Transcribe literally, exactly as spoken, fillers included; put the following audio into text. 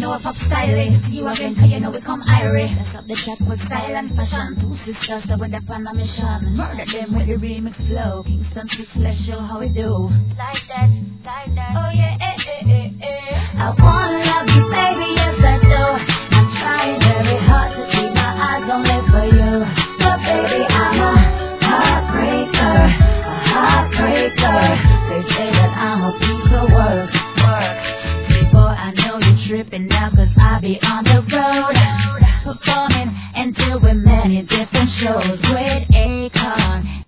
know if I'm styling. You again, cause you know we come irie. That's up the track with style and fashion. Two sisters that went up on a mission. Murder them with the remix flow. Kingston to flesh, show how we do. Like that, like that. Oh yeah, eh, eh, eh, eh. I wanna love you better.